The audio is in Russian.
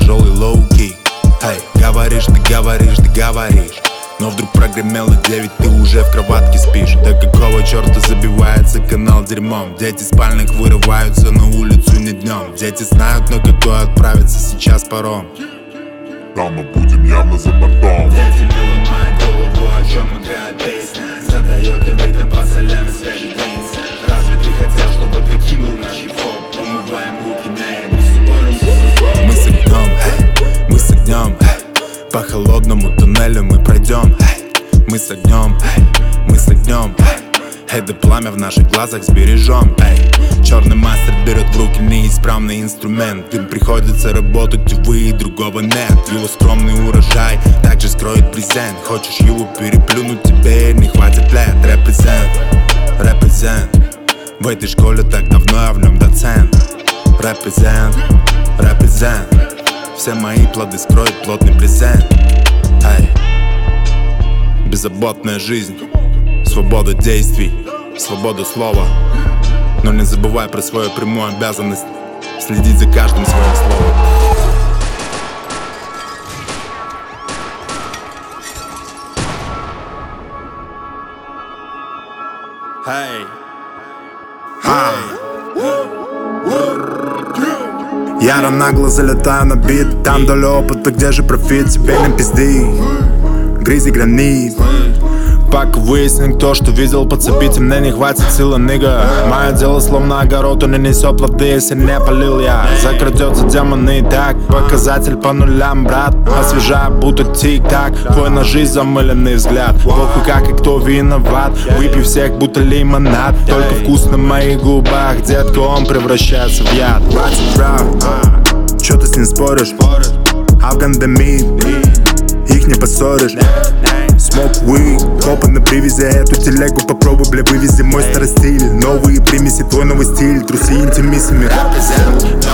тяжелый лоу-ки. Эй, говоришь, ты говоришь, ты говоришь, но вдруг прогремело 9, ты уже в кроватке спишь. Да какого черта забивается канал дерьмом? Дети спальных вырываются на улицу не днем. Дети знают, на какой отправится сейчас паром. Там мы будем явно за бортом. Дети не ломают голову, о чем играет песня. Задает и в ритм по солям и свежий принц. Разве ты хотел, чтобы ты кинул наш хип-хоп? Умываем руки, не Мы с огнем, мы с огнем, по холодному туннелю мы пройдем. Мы с огнем, мы с огнем, это пламя в наших глазах сбережем. Черный мастер берет в руки неисправный инструмент. Им приходится работать, увы, и другого нет. Его скромный урожай также скроет презент. Хочешь его переплюнуть, тебе не хватит лет. Репрезент, репрезент, в этой школе так давно я в нем доцент. Репрезент, репрезент, все мои плоды скроет плотный презент. Беззаботная жизнь, свобода действий, свобода слова. Но не забывай про свою прямую обязанность следить за каждым своим словом. Яро нагло залетаю на бит. Там доля опыта, где же профит? Тебе не пизди, грызи гранит. Пока выясним, кто что видел, подцепить мне не хватит силы, нига. Мое дело словно огород, он не несет плоды, если не полил я. Закрадется демон и так, показатель по нулям, брат. Освежая, будто тик-так, твой на жизнь замыленный взгляд. Похуй как и кто виноват, выпей всех, будто лимонад. Только вкус на моих губах, детка, он превращается в яд. Братья прав, чё ты с ним споришь? Афган Демид, их не поссоришь. Smoke weed, копы на привязи. Эту телегу попробуй, бля, вывези мой старый стиль. Новые примеси, твой новый стиль. Трусы интимиссими.